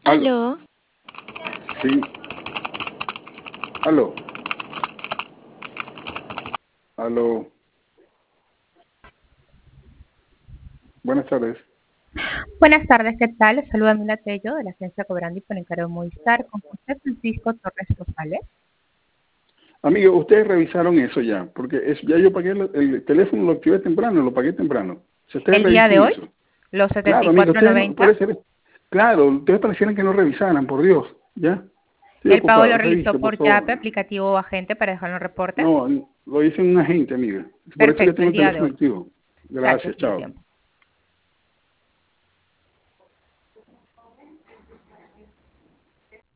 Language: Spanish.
Aló, Aló, sí, aló, aló, buenas tardes. Buenas tardes, ¿qué tal? Les saluda Mila Tello de la agencia Cobrandi por encargo de Movistar con José Francisco Torres Rosales. Amigo, ustedes revisaron eso ya, porque ya yo pagué el teléfono, lo activé temprano, lo pagué temprano. Si ustedes El día de revisan hoy, eso. los Claro, amigo, ustedes no, 74.90, puede ser, claro, ustedes parecieran que no revisaran, por Dios, ¿ya? Estoy el pago lo ocupado, realizó revise, por por Yape, favor. aplicativo o agente para dejarlo en reporte. No, lo hice en un agente, amiga. Por eso que Perfecto, tengo el el día de teléfono hoy. activo. Gracias Gracias, por su chao. tiempo.